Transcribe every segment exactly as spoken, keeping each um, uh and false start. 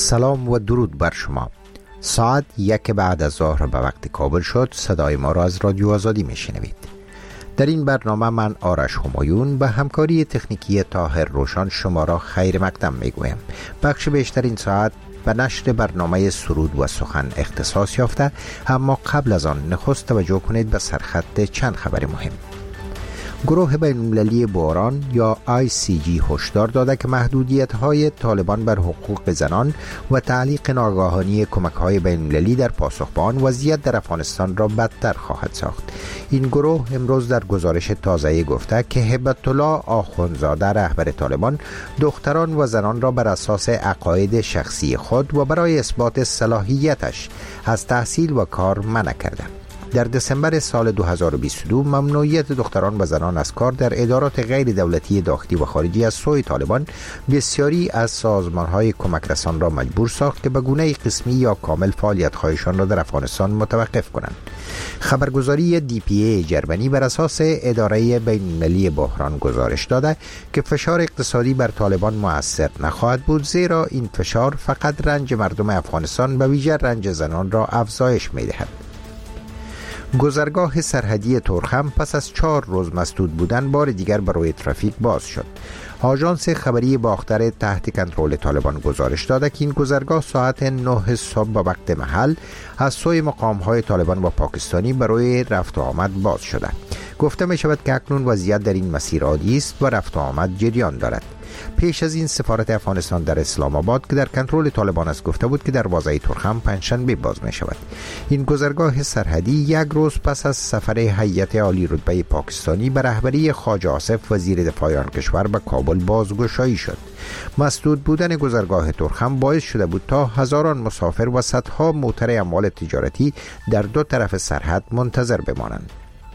سلام و درود بر شما. ساعت یک بعد از ظهر به وقت کابل شد. صدای ما را از رادیو آزادی میشنوید. در این برنامه من آرش همایون به همکاری تکنیکی طاهر روشن شما را خیر مقدم میگویم. بخش بیشتر این ساعت به نشر برنامه سرود و سخن اختصاص یافته، اما قبل از آن نخست توجه کنید به سرخط چند خبر مهم. گروه بین‌المللی بحران یا آی سی جی هشدار داده که محدودیت‌های طالبان بر حقوق زنان و تعلیق ناگهانی کمک‌های بین‌المللی در پاسخ به آن وضعیت در افغانستان را بدتر خواهد ساخت. این گروه امروز در گزارش تازه‌ای گفته که هبت الله آخوندزاده رهبر طالبان دختران و زنان را بر اساس عقاید شخصی خود و برای اثبات صلاحیتش از تحصیل و کار منع کرده. در دسامبر سال دو هزار و بیست و دو ممنوعیت دختران و زنان از کار در ادارات غیر دولتی داخلی و خارجی از سوی طالبان بسیاری از سازمان‌های کمک رسان را مجبور ساخت که به گونه قسمی یا کامل فعالیت‌هایشان را در افغانستان متوقف کنند. خبرگزاری دی پی ای جرمنی بر اساس اداره بین‌المللی بحران گزارش داده که فشار اقتصادی بر طالبان مؤثر نخواهد بود، زیرا این فشار فقط رنج مردم افغانستان به ویژه رنج زنان را افزایش می‌دهد. گذرگاه سرحدی تورخم پس از چهار روز مسدود بودن بار دیگر برای ترافیک باز شد. آژانس خبری باختر تحت کنترل طالبان گزارش داده که این گذرگاه ساعت نه صبح به وقت محل از سوی مقام‌های طالبان و پاکستانی برای رفت و آمد باز شده. گفته می شود که اکنون وضعیت در این مسیر عادی است و رفت و آمد جریان دارد. پیش از این سفارت افغانستان در اسلام آباد که در کنترل طالبان است گفته بود که دروازه تورخم پنجشنبه باز می شود. این گذرگاه سرحدی یک روز پس از سفر هیئت عالی رتبه پاکستانی به رهبری خواجه آصف وزیر دفاع آن کشور به کابل بازگشایی شد. مسدود بودن گذرگاه تورخم باعث شده بود تا هزاران مسافر و صدها موتر اموال تجارتی در دو طرف سرحد منتظر بمانند.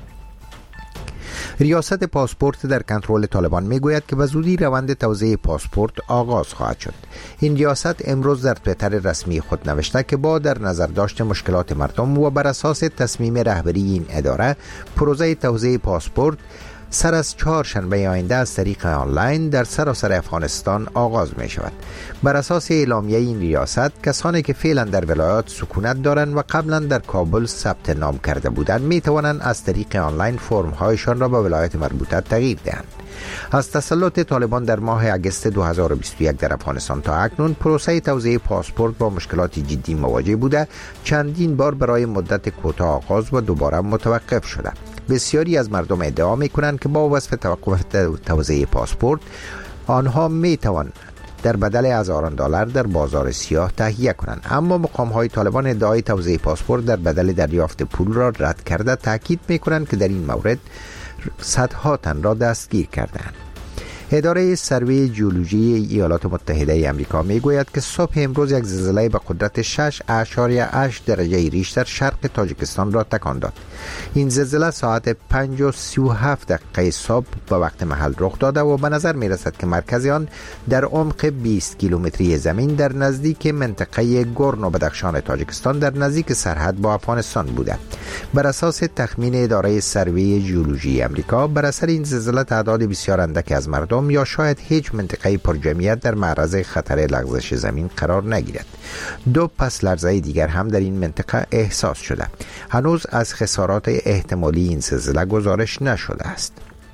ریاست پاسپورت در کنترل طالبان میگوید که به زودی روند توزیع پاسپورت آغاز خواهد شد. این ریاست امروز در توییتر رسمی خود نوشته که با در نظر داشت مشکلات مردم و بر اساس تصمیم رهبری این اداره، پروژه توزیع پاسپورت سر از چهارشنبه آینده از طریق آنلاین در سراسر افغانستان آغاز می شود. بر اساس اعلامیه این ریاست، کسانی که فعلا در ولایات سکونت دارند و قبلا در کابل ثبت نام کرده بودند می توانند از طریق آنلاین فرم هایشان را به ولایت مربوطه تغییر دهند. از تسلط طالبان در ماه اگست دو هزار و بیست و یک در افغانستان تا اکنون پروسه توزیع پاسپورت با مشکلات جدی مواجه بوده، چندین بار برای مدت کوتاه آغاز و دوباره متوقف شده. بسیاری از مردم ادعا می‌کنند که با وصف توقف توزیع پاسپورت آنها می‌توانند در بدل هزاران دلار در بازار سیاه تهیه کنند، اما مقام‌های طالبان ادعای توزیع پاسپورت در بدل دریافت پول را رد کرده تاکید می‌کنند که در این مورد صدها تن را دستگیر کردند. اداره سروی جیولوژی ایالات متحده آمریکا میگوید که صبح امروز یک زلزله به قدرت شش اشاریه هشت درجه ریشتر شرق تاجیکستان را تکان داد. این زلزله ساعت پنج و سی و هفت دقیقه صبح به وقت محل رخ داده و به نظر می رسد که مرکز آن در عمق بیست کیلومتری زمین در نزدیک منطقه گورن و بدخشان تاجیکستان در نزدیک سرحد با افغانستان بوده. بر اساس تخمین اداره سروی جیولوژی آمریکا، بر اثر این زلزله تعداد بسیار اندک از مردم یا شاید هیچ منطقه پرجمعیت در معرض خطر لغزش زمین قرار نگیرد. دو پس لرزه دیگر هم در این منطقه احساس شده. هنوز از خسارات احتمالی این زلزله گزارش نشده است.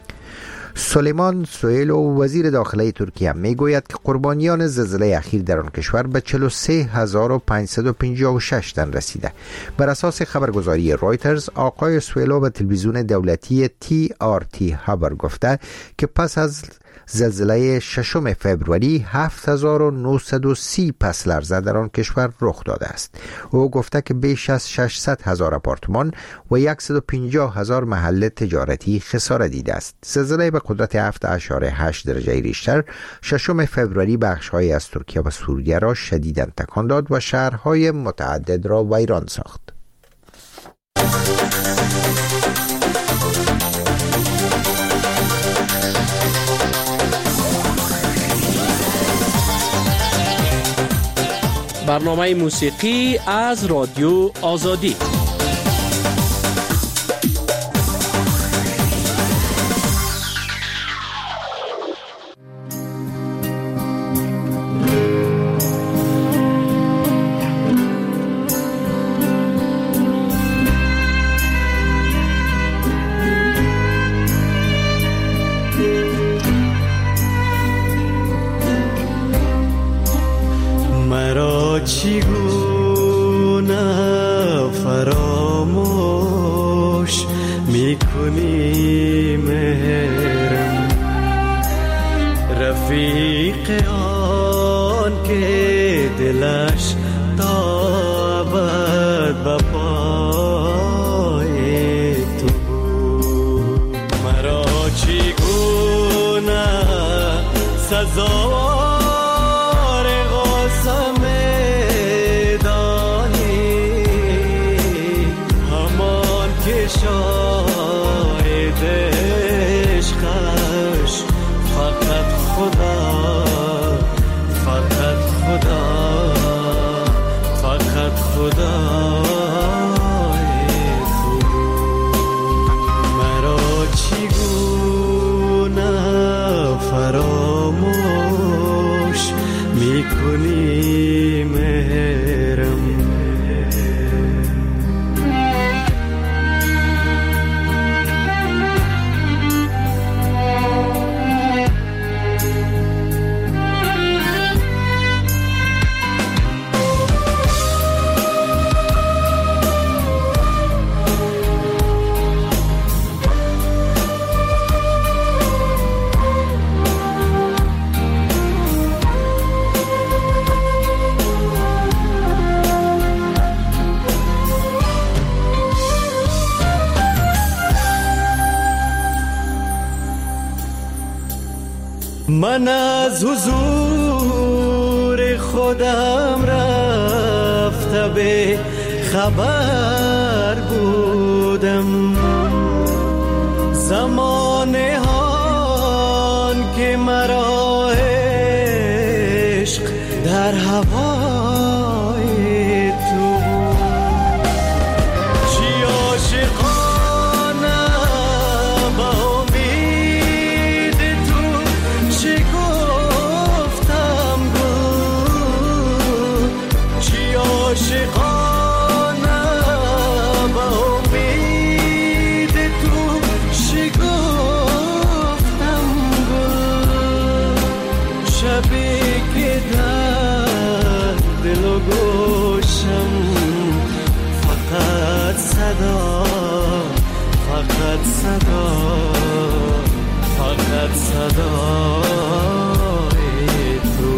سلیمان سویلو وزیر داخلی ترکیه میگوید که قربانیان زلزله اخیر در آن کشور به چهل و سه هزار و پانصد و پنجاه و شش تن رسیده. بر اساس خبرگزاری رویترز، آقای سویلو به تلویزیون دولتی تی آر تی خبر گفته که پس از زلزله ششم فوریه هفت هزار و نهصد و سی پس لرزه در آن کشور رخ داده است. او گفته که بیش از ششصد هزار آپارتمان و صد و پنجاه هزار محل تجارتی خسارت دیده است. زلزله به قدرت هفت اشاریه هشت درجه ریشتر ششم فوریه بخش‌هایی از ترکیه و سوریه را شدیداً تکان داد و شهرهای متعدد را ویران ساخت. برنامه موسیقی از رادیو آزادی. میکنی مهرم، رفیق آن که دلش تا ابد به پای تو بود. مرا چگونه سزاوار قسم دانی، همان که شاهد عشقش فقط خدا، فقط خدا، فقط خدا تو. مرا چگونه فراموش میکنی مهرم، من از حضور خودم رفته به خبر بودم، زمانه هان که مرا عشق در هوای تو، چی عاشقانه با امید تو، چی گفتم گو، چی عاشقانه با امید تو، چی گفتم گو، شبی که در دل و گوشم فقط صدا، فقط صدا، فقط صدای تو.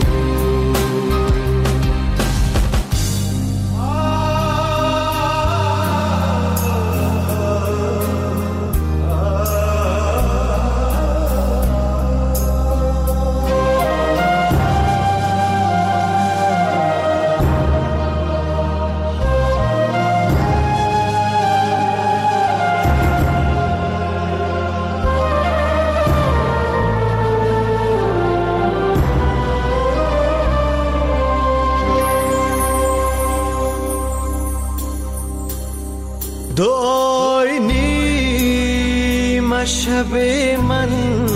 دعای نیم شب من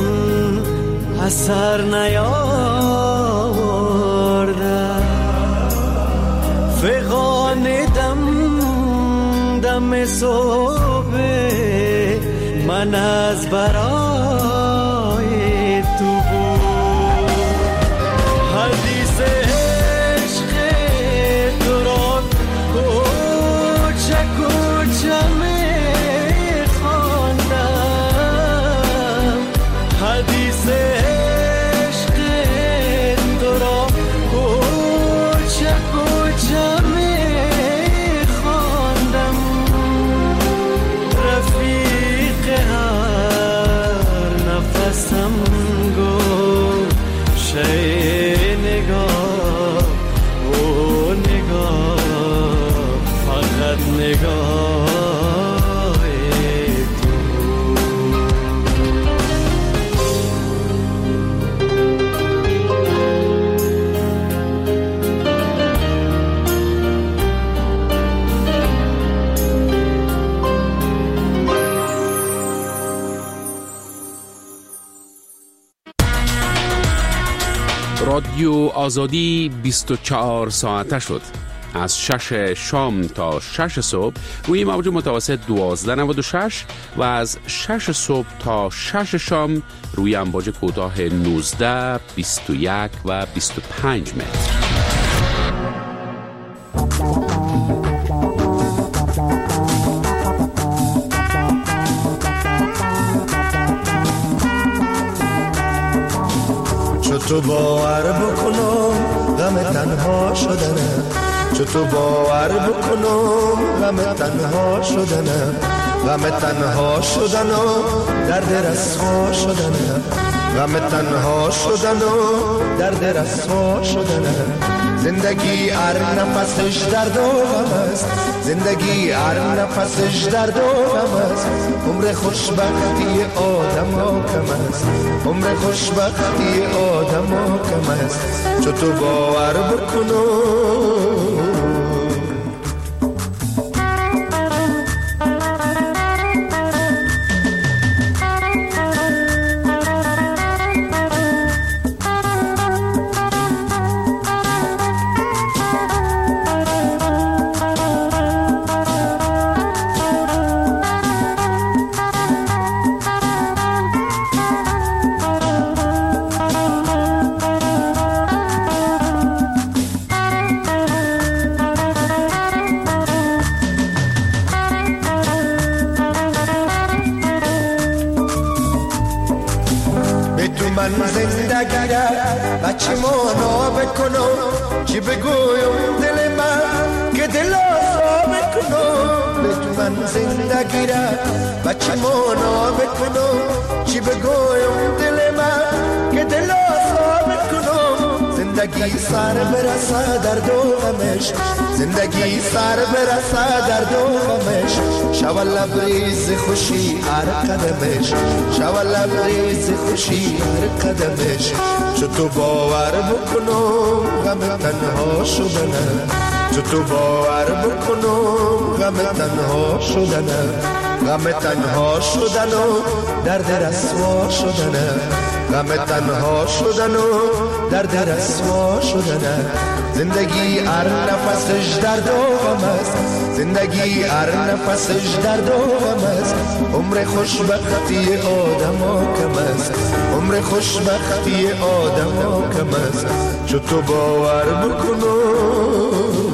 اثر نیاورده، فغان دم دم صبح من از برای تو بود، حدیث عشق تو را کوچه کوچه میخواندم، حدیث عشق تو را کوچه کوچه میخواندم، رفیق هر نفسم گوشه نگاه، او نگاه، فقط نگاه تو. رادیو آزادی بیست و چهار ساعته شد. از شش شام تا شش صبح روی موج متوسط دوازده نود و شش و از شش صبح تا شش شام روی امواج کوتاه نوزده، بیست و یک و بیست و پنج متر. تو باور بکنم غم تنها شدنم، چو تو باور بکنم غم تنها شدنم، غم تنها شدنم درد رسوا شدنم، غم تنها شدنم درد رسوا شدنم. زندگی هر نفسش درد و غم است، زندگی هر نفسش درد و غم است. عمر خوشبختی آدم ها کم است، عمر خوشبختی آدم ها کم است. چو تو باور بکنم زندگی را بچه مانا بکنم، چی بگویم دل من که دل آزا بکنم. به تو من زندگی را بچه مانا بکنم، چی بگویم دل من که دل آزا بکنم. زندگی سر برسه در دو غمش، زندگی سر برسه در دو غمش. شو لبریز خوشی هر قدمش، شو لبریز خوشی هر قدمش. چو تو باور بکنم غم تنها شدنم، چو تو باور بکنم غم تنها شدنم، غم تنها شدنم درد رسوا شدنم، غم تنها شدنم درد رسوا شدنم. زندگی هر نفسش درد و غم است، زندگی هر نفسش درد و غم است. عمر خوشبختی آدم ها کم است، عمر خوشبختی آدم ها کم است. چو تو باور بکنم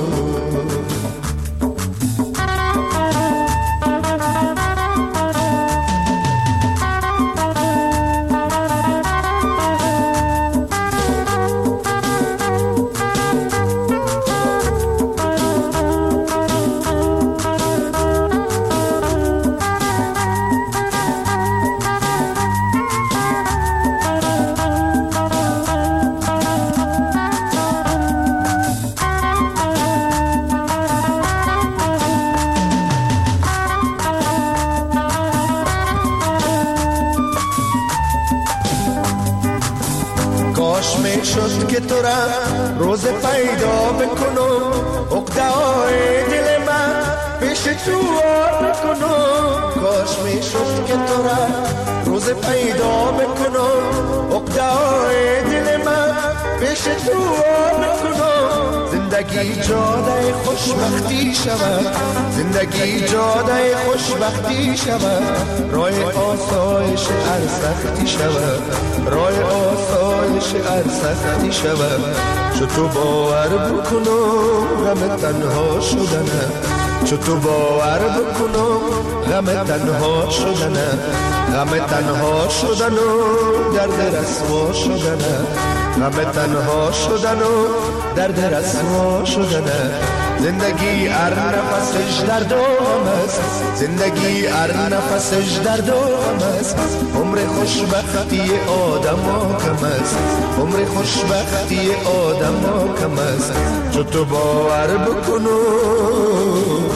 شد که تو را روز پیدا بکنم، عقده‌های دل من پیش تو آر بکنم. کاش می شد که تو را روز پیدا بکنم، عقده‌های دل من پیش تو آر بکنم. زندگی جاده خوشبختی شود، زندگی جاده خوشبختی شود. راه آسایش هر سختی شود، راه آسایش هر سختی شود. چو تو باور بکنم غم تنها شدنم، چو تو باور بکنم غم تنها شدنم، غم تنها شدنم درد رسوا شدنم، غم تنها شدنم درد رسوا شدنم. زندگی هر نفسش درد و غم است، زندگی هر نفسش درد و غم است. عمر خوشبختی آدم ها کم است، عمر خوشبختی آدم ها کم است. چو تو باور بکنم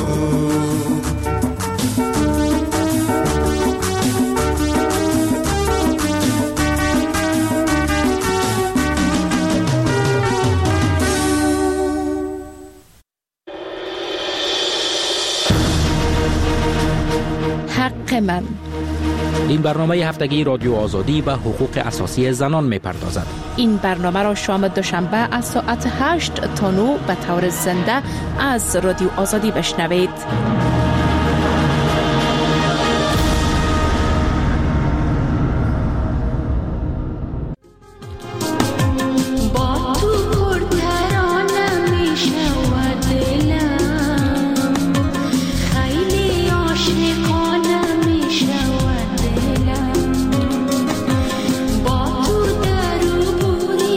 حق من. این برنامه هفتگی رادیو آزادی به حقوق اساسی زنان می‌پردازد. این برنامه را شام دوشنبه از ساعت هشت تا نه به طور زنده از رادیو آزادی بشنوید. با تو در و بوری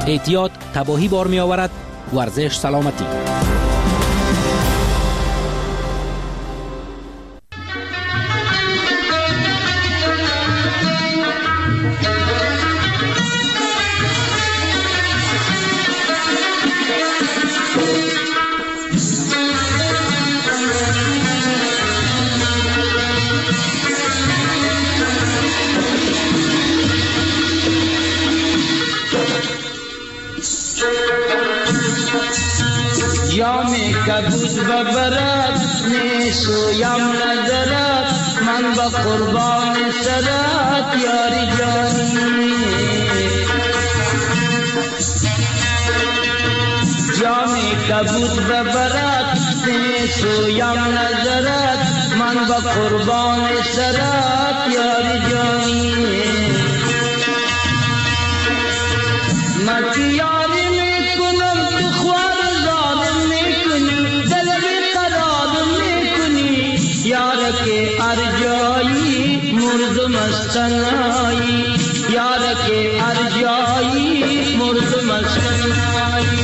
احتیاط تباهی بار می آورد. ورزش سلامتی. جام کبود و برد نیسویم نظرت من با قربان سرت یاری جانی جام کبود و برد نیسویم نظرت من با قربان سرت یاری جانی من یاری میکنم تو خوار یار کے ارجائی مرد مستنائی یار کے ارجائی مرد مستنائی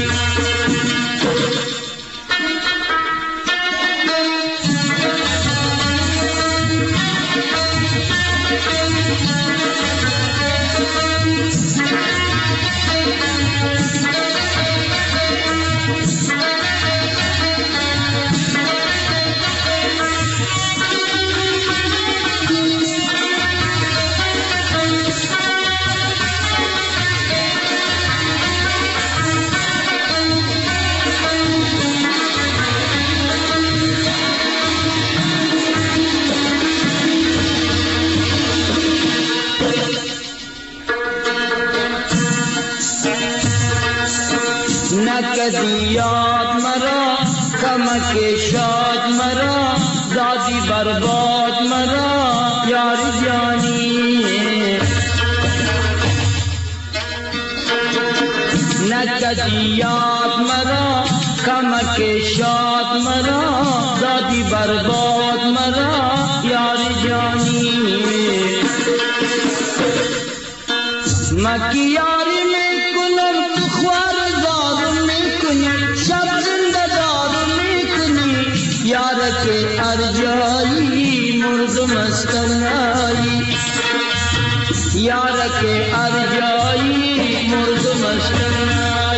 نکدی یاد مرا کمک شاد مرا دادی برباد مرا یار جانی نکدی یاد مرا کمک شاد مرا دادی برباد مرا یار جانی مکی یاری میں کنم تو خوار شب زندہ دار میکنی یار کے ارجائی مرد مستنائی یار کے ارجائی مرد مستنائی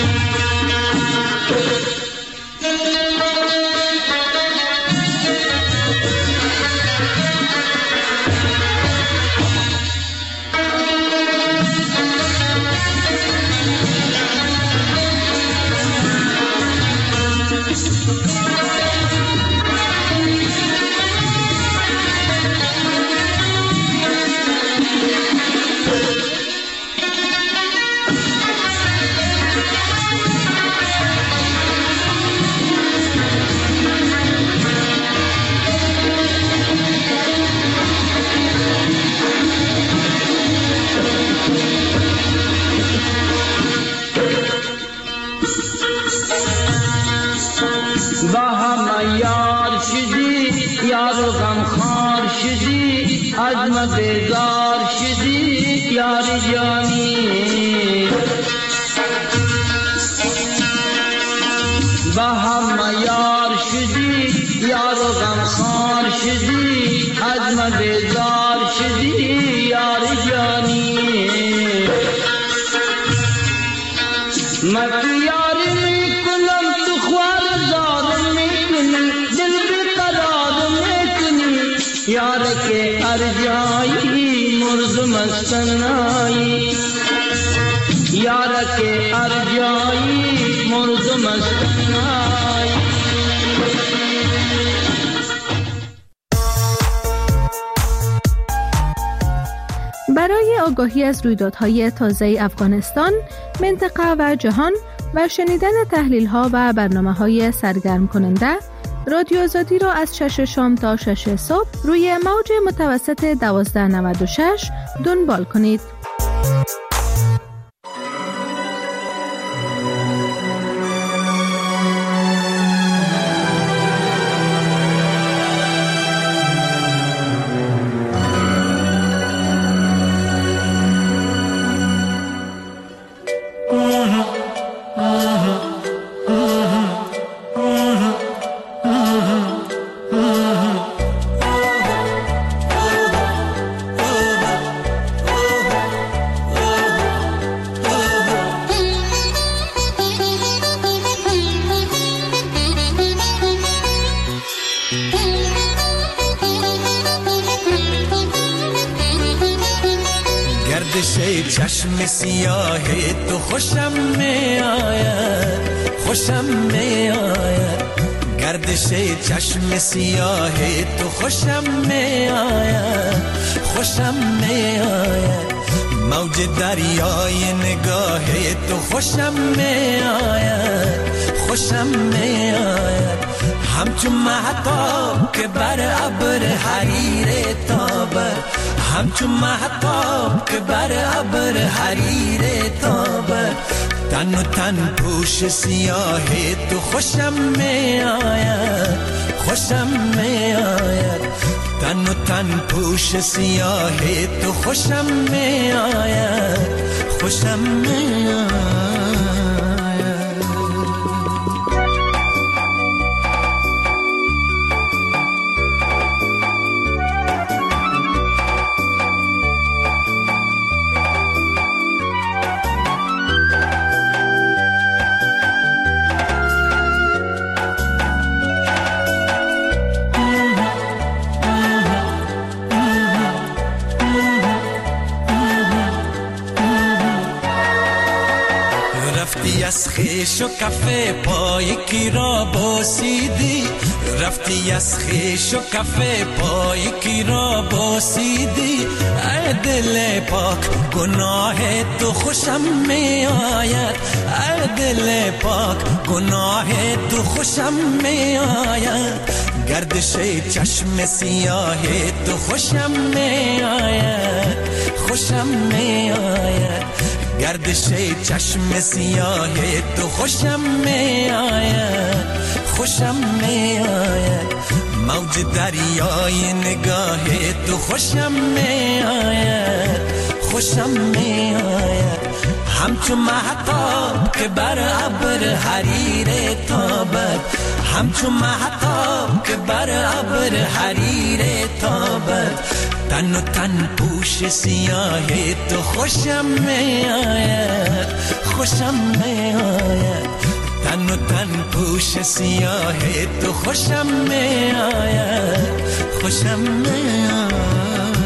یار شدی یار غم خار شدی عزم بیزار شدی یار جانی با هم یار شدی یار غم خار شدی عزم بیزار شدی یار جانی مت یاری میکنم تو خوار یار کے ارجائی مرد مستنائی یار کے ارجائی مرد مستنائی برای آگاهی از رویدادهای تازه افغانستان، منطقه و جهان و شنیدن تحلیل‌ها و برنامه‌های سرگرم کننده، رادیو آزادی را از شش شام تا شش صبح روی موج متوسط دوازده نود و شش دنبال کنید. گردش چشم سیاه تو خوشم می آید، خوشم می آید. گردش چشم سیاه تو خوشم می آید، خوشم می آید. موج دریای نگاه تو خوشم می آید، خوشم می آید. همچون مهتاب که بر ابر حریر تابد، همچون مهتاب که بر ابر حریر تابد. تن و تن پوش سیاه تو خوشم می آید، خوشم می آید. تن و تن پوش سیاه تو خوشم می آید، خوشم می آید. از خیش و کفه پای کی را بوسیدی، رفتی از خیش و کفه پای کی را بوسیدی. ای دل پاک گناه تو خوشم می آید، ای دل پاک گناه تو خوشم می آید. گردش چشم سیاه تو خوشم می آید، خوشم می آید. گردش چشم سیاه تو خوشم می آید، خوشم می آید. موج دریای نگاه تو خوشم می آید، خوشم می آید. همچون مهتاب که بر ابر حریر تابد، همچون مهتاب که بر ابر حریر تابد. تن و تن پوش سیاه تو خوشم می آید، خوشم می آید. تن و تن پوش سیاه تو خوشم می آید، خوشم می آید.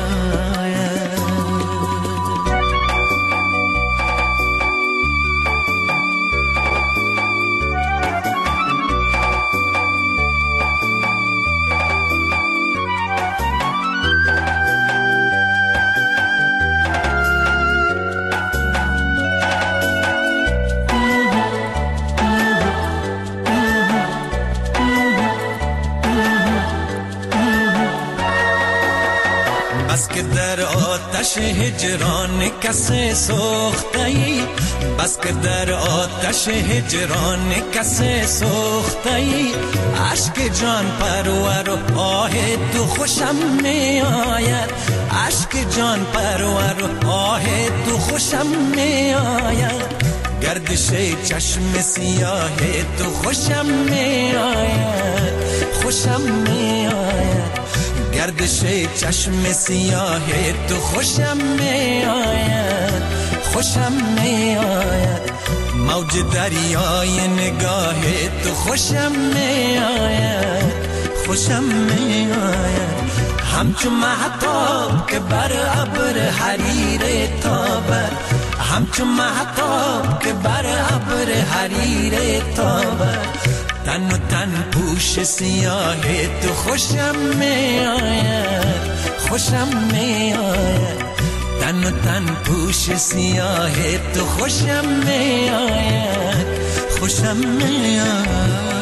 بس که در آتش هجران کسی سوخته‌ای، بس که در آتش هجران کسی سوخته‌ای. عشق جان پرور و آه تو خوشم می آید، عشق جان پرور و آه تو خوشم می آید. گردش چشم سیاه تو خوشم می آید، خوشم می آید. گردش چشم سیاه تو خوشم می آید، خوشم می آید. موج دریای نگاه تو خوشم می آید، خوشم می آید. همچون مهتاب که بر ابر حریر تابد، همچون مهتاب که بر ابر حریر تابد. تن و تن پوش سیاه تو خوشم می آید، خوشم می آید. تن و تن پوش سیاه تو خوشم می آید، خوشم می آید.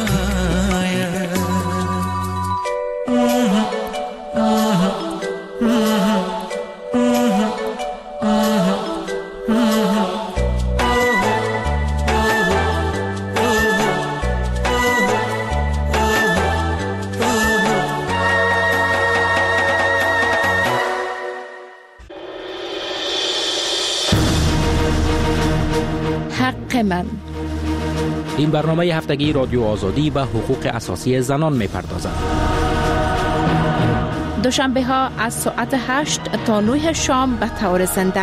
حق من. این برنامه هفتگی رادیو آزادی و حقوق اساسی زنان می‌پردازد. دوشنبه ها از ساعت هشت تا نه شام به طور زنده.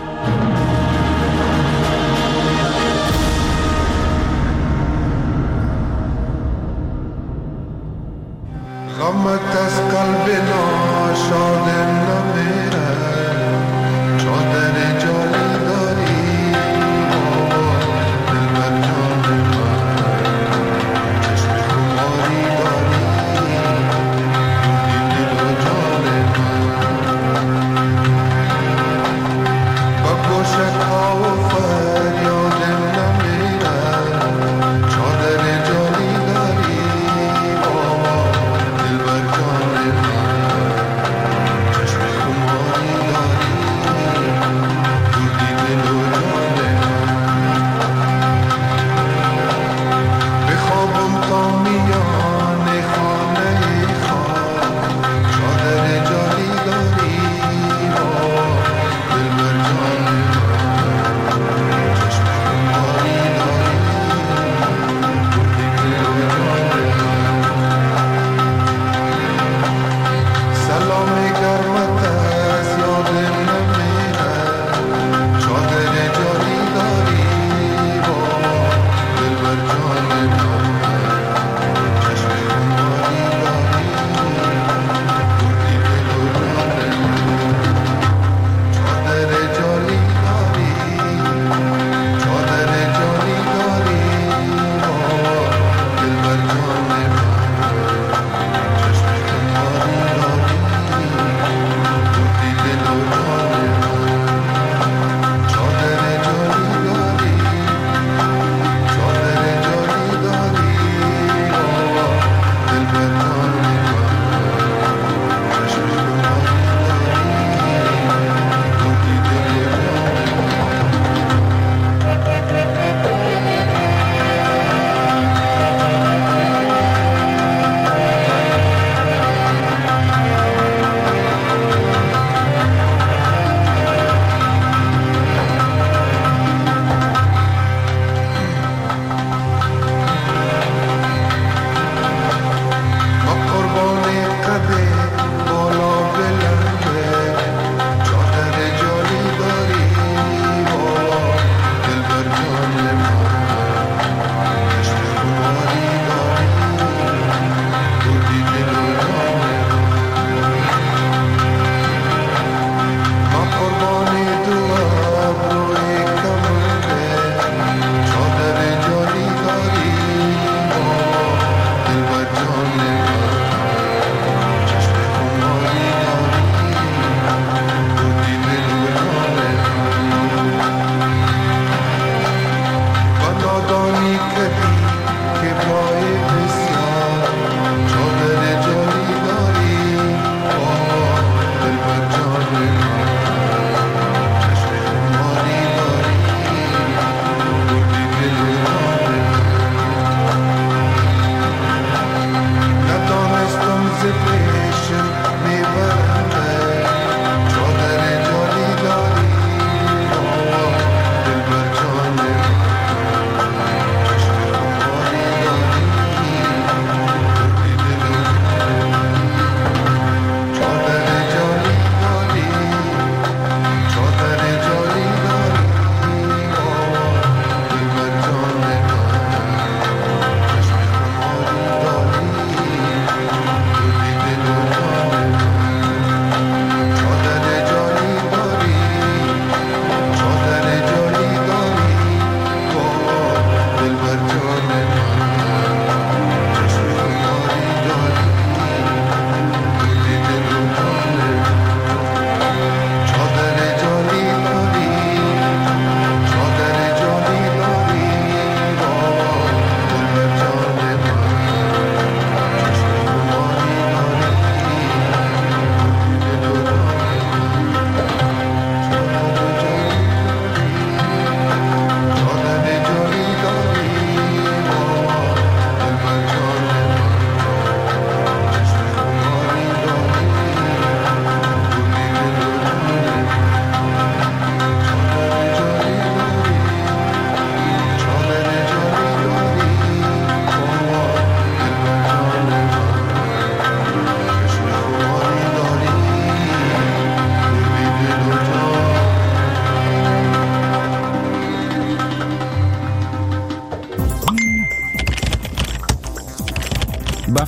غمت از قلب ناشاد نمیره، چادر جا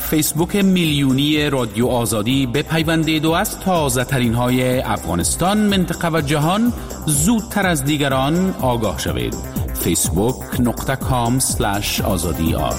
فیسبوک میلیونی رادیو آزادی بپیوندید و از تازه ترین های افغانستان، منطقه و جهان زودتر از دیگران آگاه شوید. فیسبوک نقطه کام سلش آزادی آر.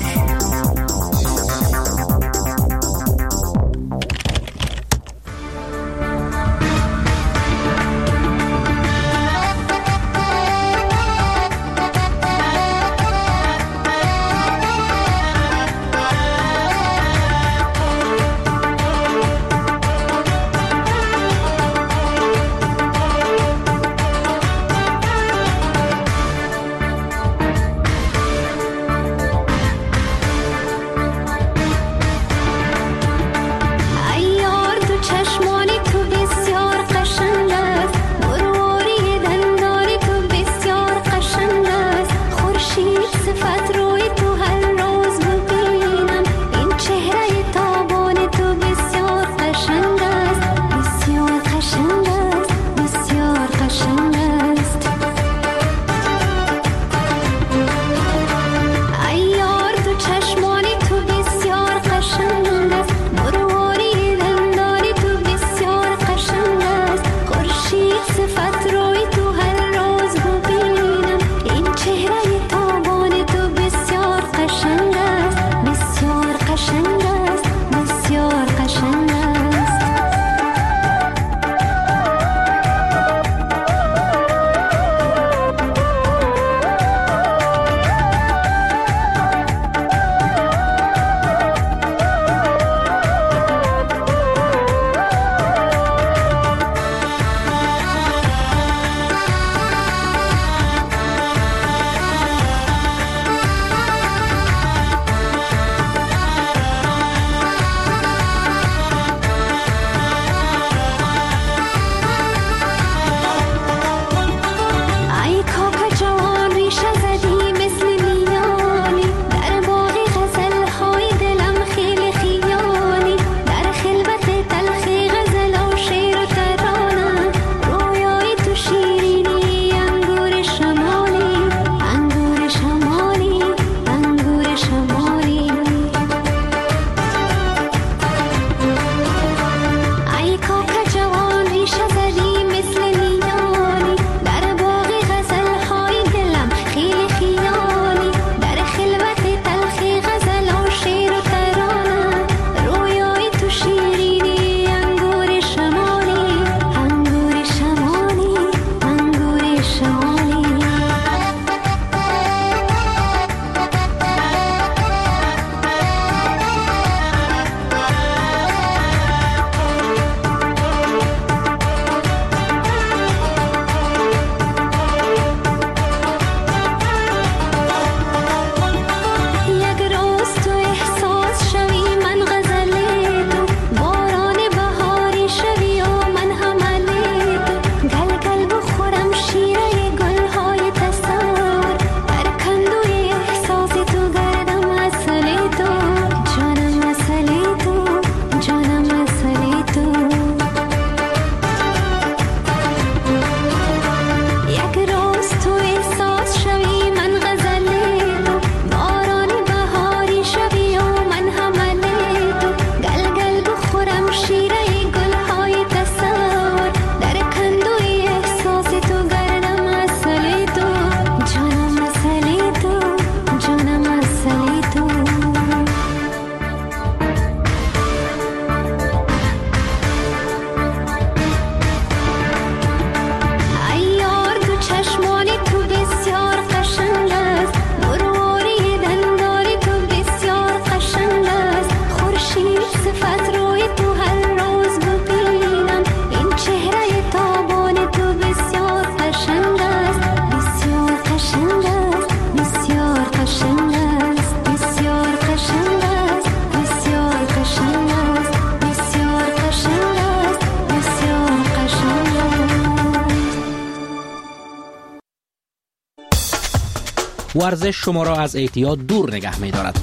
ورزش شما را از اعتیاد دور نگه می دارد.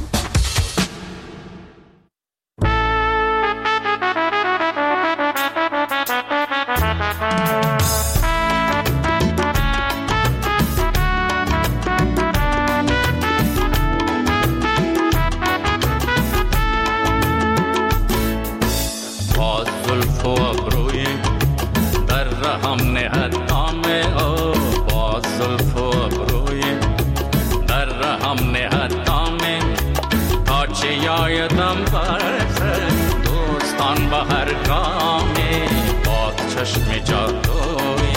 بهرگام باد چشم جادوی.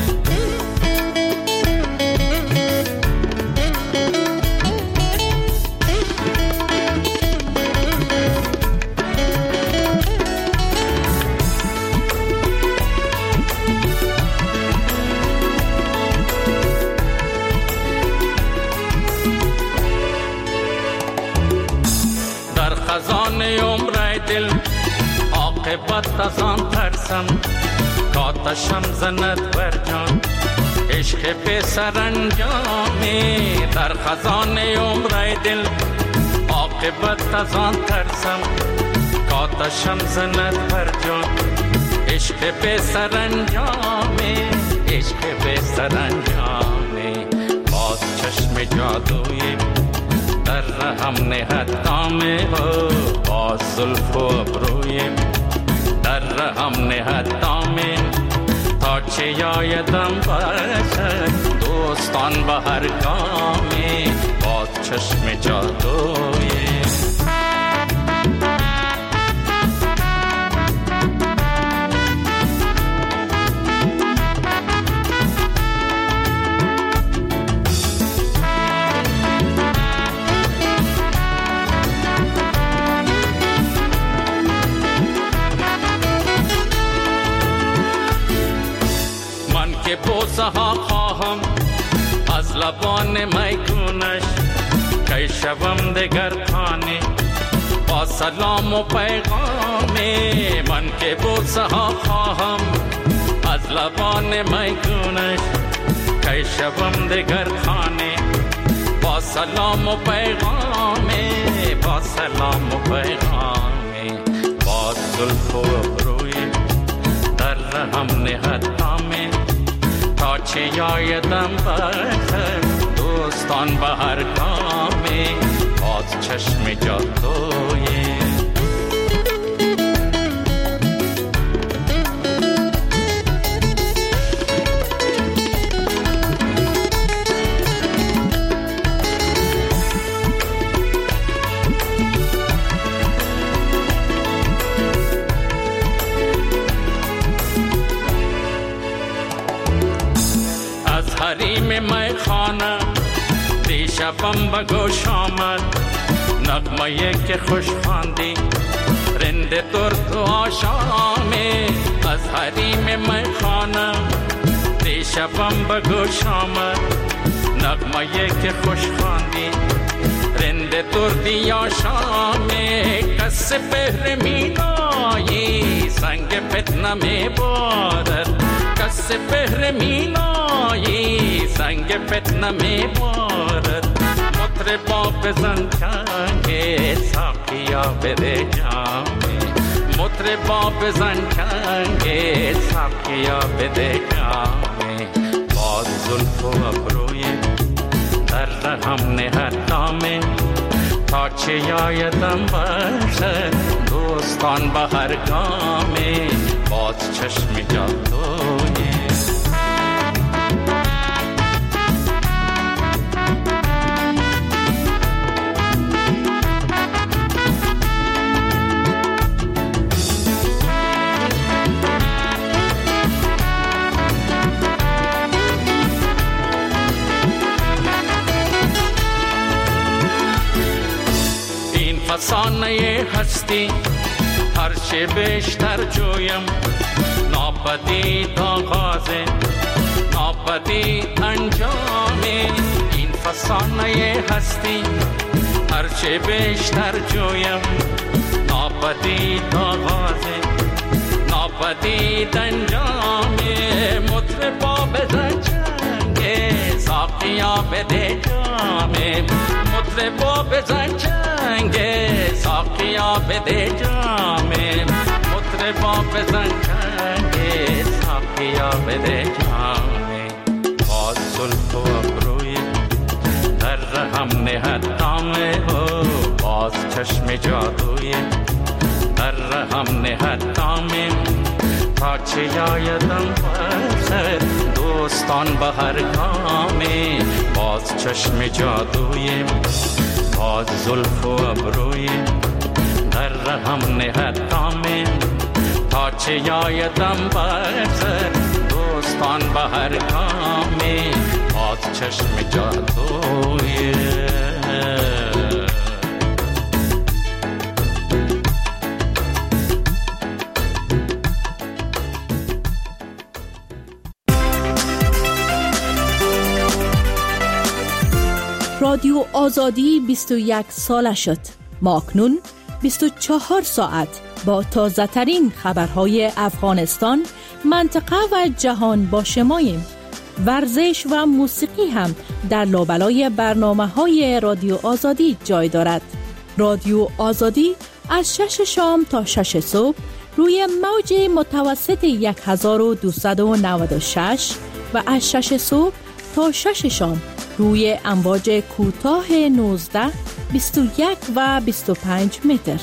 خزانه عمر دل عاقبت از آن ترسم کاتشم زند بر جان عشق به سرانجامی. در خزانه عمر دل عاقبت از آن ترسم کاتشم زند بر جان عشق به سرانجامی. عشق به سرانجامی باز چشم جادوی در رحم نهد دامه باز زلف و ابروی در رحم نهد دامه تا چه یایدم باشد دوستان به هر گامی باز چشم جادوی. بوسه ها خواهم از لبان میگونش که شوم دگر خانه با سلام و پیغامی. من که بوسه ها خواهم از لبان میگونش که شوم دگر خانه با سلام و پیغامی. با سلام و پیغامی با زلف و ابروی در رحم نهد دامه تا چه یایدم برتر دوستان به هر گامی باز چشم جادوی. حریم میخانه دیشبم به گوش آمد نغمه که خوش خواندی رند درد و آشامی. از حریم میخانه دیشبم به گوش آمد نغمه که خوش خواندی رند دردی آشامی. کس بهر مینایی سنگ فتنه می بارد کس بهر مینایی سنگ فتنه می بارد. مطربا بزن چنگ ساقیا بده جامی. مطربا بزن چنگ ساقیا بده جامی. باز زلف و ابروی در رحم نهد دامه تا چه یایدم باشد دوستان به هر گامی باز چشم جادوی. فسانه هستی هرچه بیشتر جویم ناپدید آغاز ناپدید انجامی. این فسانه هستی هرچه بیشتر جویم ناپدید آغاز ناپدید انجامی. مطربا بزن چنگ ساقیا بده جامی. مطربا بزن چنگ ساقیا بده جامی. مطربا بزن چنگ ساقیا بده جامی. باز زلف و ابروی در رحم نهد دامه باز چشم جادوی در رحم نهد دامه تا چه یایدم برسد دوستان به هر گامی باز چشم جادوی باز زلف و ابروی در رحم نهد دامه تا چه آیدم بر سر دوستان به هر گامی باز چشم جادویه. رادیو آزادی بیست و یک ساله شد. ما اکنون بیست و چهار ساعت با تازه ترین خبرهای افغانستان، منطقه و جهان با شماییم. ورزش و موسیقی هم در لابلای برنامه های رادیو آزادی جای دارد. رادیو آزادی از شش شام تا شش صبح روی موج متوسط صد و دویست و نود و شش و از شش صبح تا شش شام روی امواج کوتاه نوزده، بیست و یک و بیست و پنج متر.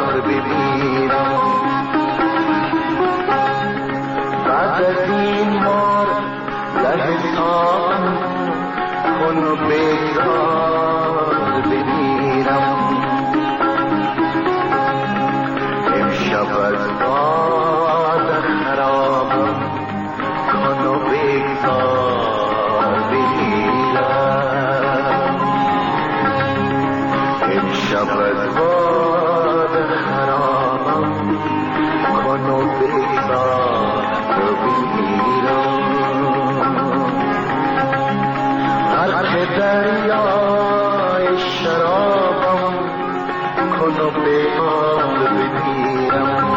بعد از این بتابم کن و بگذار بمیرم امشب از باد خرابم کن و بگذار بمیرم امشب از باد خرابم کن و بگذار بمیرم غرق دریای شرابم کن و بگذار بمیرم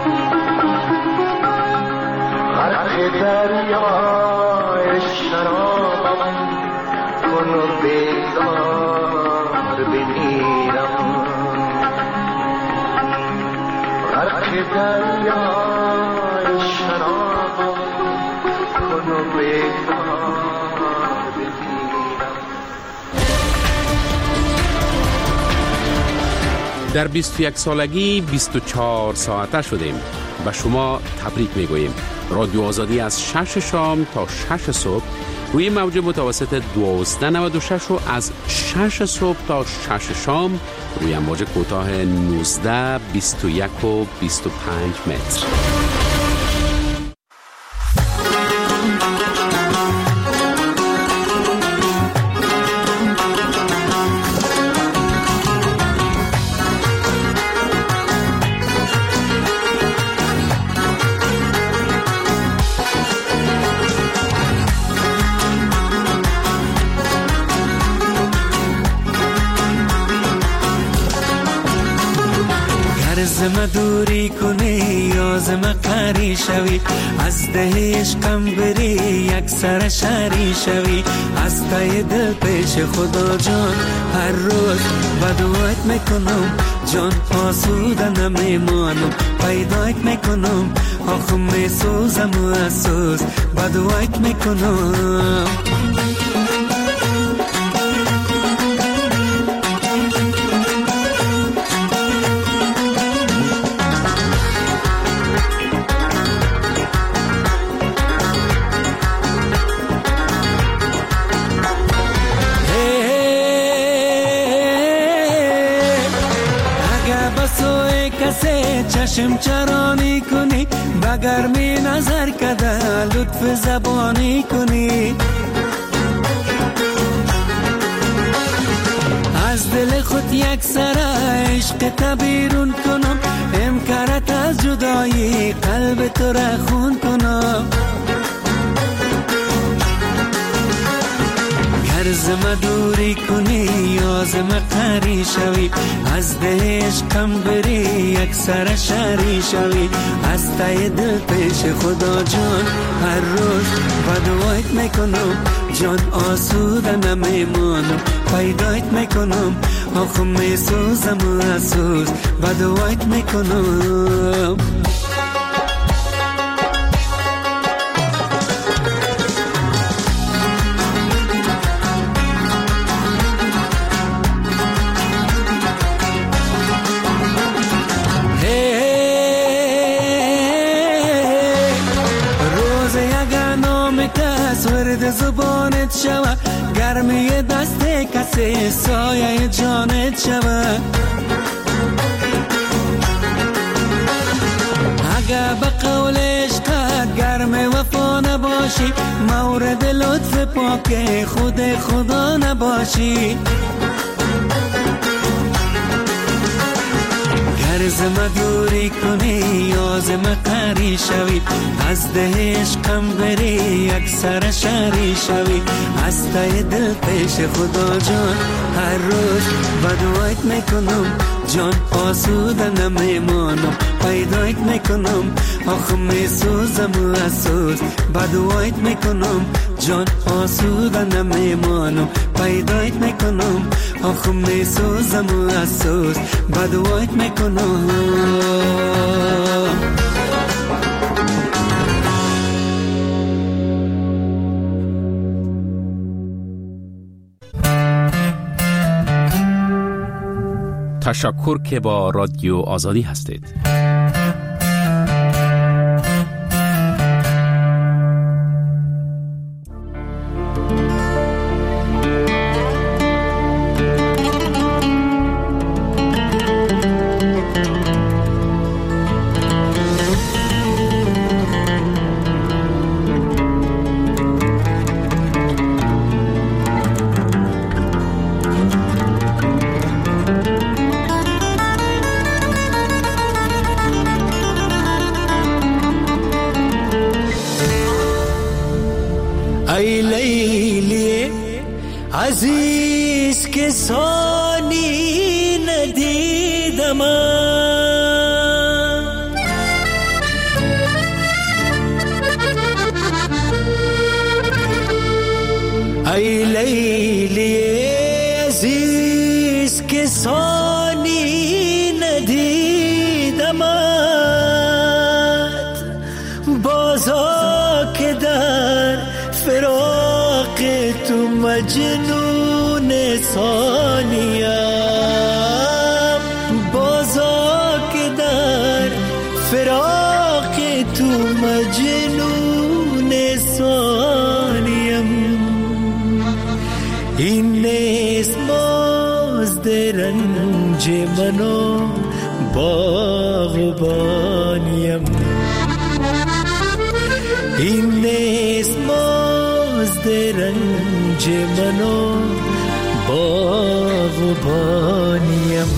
غرق دریای شرابم کن و بگذار بمیرم غرق دریای شرابم کن و بگذار بمیرم. در بیست و یک سالگی بیست و چهار ساعته شدیم. به شما تبریک میگوییم. رادیو آزادی از شش شام تا شش صبح روی موج متوسط دوازده نود و شش و از شش صبح تا شش شام روی موج کوتاه نوزده بیست و یک و بیست و پنج متر. زم دوری کنی یا زم قری شوی از ده عشقم بری یک سر شری شوی از تای دل پیش خدا جان هر روز بدوایت میکنم جان آسوده نمیمانم پیدایت میکنم آخم میسوزم و اسوز بدوایت میکنم چشم چرانی کنی بگرمی نظر کده لطف زبانی کنی از دل خود یک سر عشق تبیرون کنم امکارت از جدایی قلب تو را خون کنم زم دوری کنی یا زم قری شوی از ده عشقم بری یک سر شری شوی از تای دل پیش خدا جان هر روز بدوایت میکنم جان آسوده نمیمانم پیدایت میکنم آخم میسوزم و اسوز بدوایت میکنم زبانت شوه گرمی دست کسی سایه جانت شوه اگه به قول عشقت گرم وفا نباشی مورد لطف پاک خود خدا نباشی زم دوری کنی یا زم قری شوی از ده عشقم بری یک سر شری شوی از تای دل پیش خدا جان هر روز بدوایت میکنم جان آسوده نمیمانم پیدایت میکنم آخم میسوزم و اسوز بدوایت میکنم جان آسوده نمیمانم پیدایت میکنم آخم میسوزم و اسوز بدوایت میکنم تشکر که با رادیو آزادی هستید. ای لیلی عزیز که ثانی ندیدم، ای لیلی عزیز که ثانی ندیدم، بازا که در فراق تو مجنون ثانیم، بازا که در فراق تو مجنون ثانیم. این نیست مزد رنج منو باغبانیم، این نیست مزد رنج منو باغبانیم.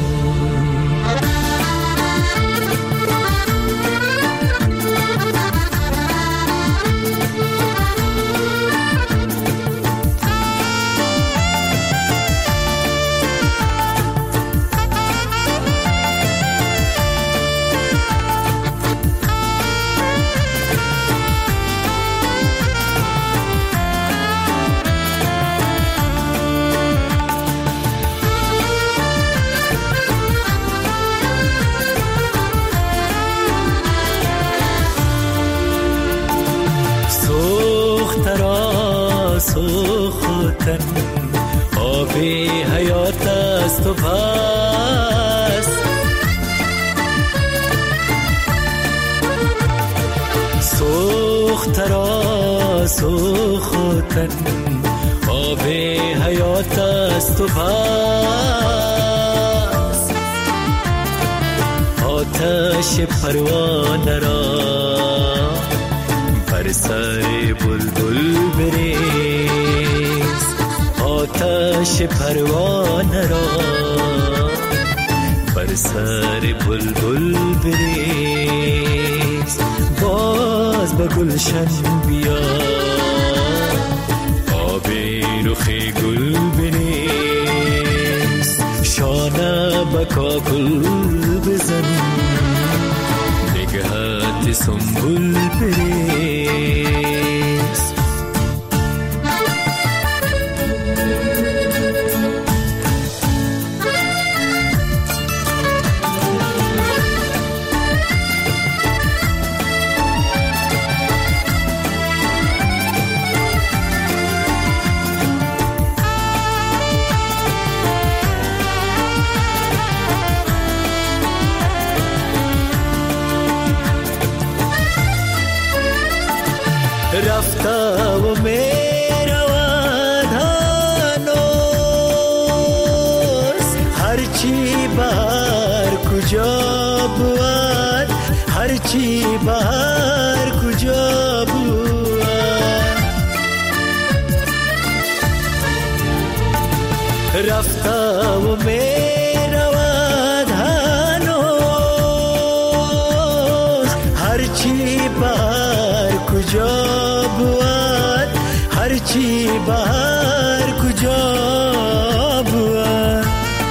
سوختن آب حیات است و پس سوخت را سوختن آب حیات است و پس آتش پروانه را بر سر بلبل بریز، آتش پروانه را بر سر بلبل بریز. باز به گلشن بیا آب رخ گل بریز، شانه به کاکل بزن نگهت سنبول بریز. رفته و میرود هنوز، هرچی بهر کجا بود، هرچی بهر کجا بود. رفته و میرود هنوز، هرچی بهر کجا بود، هرچی بهر کجا بود.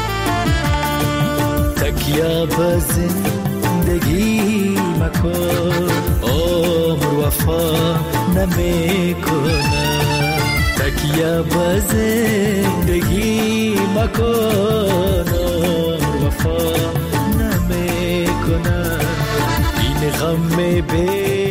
تکیه به زندگی مکن، عمر وفا نمیکنه. تکیه به زندگی مکن، عمر وفا نمیکنه. این غم بی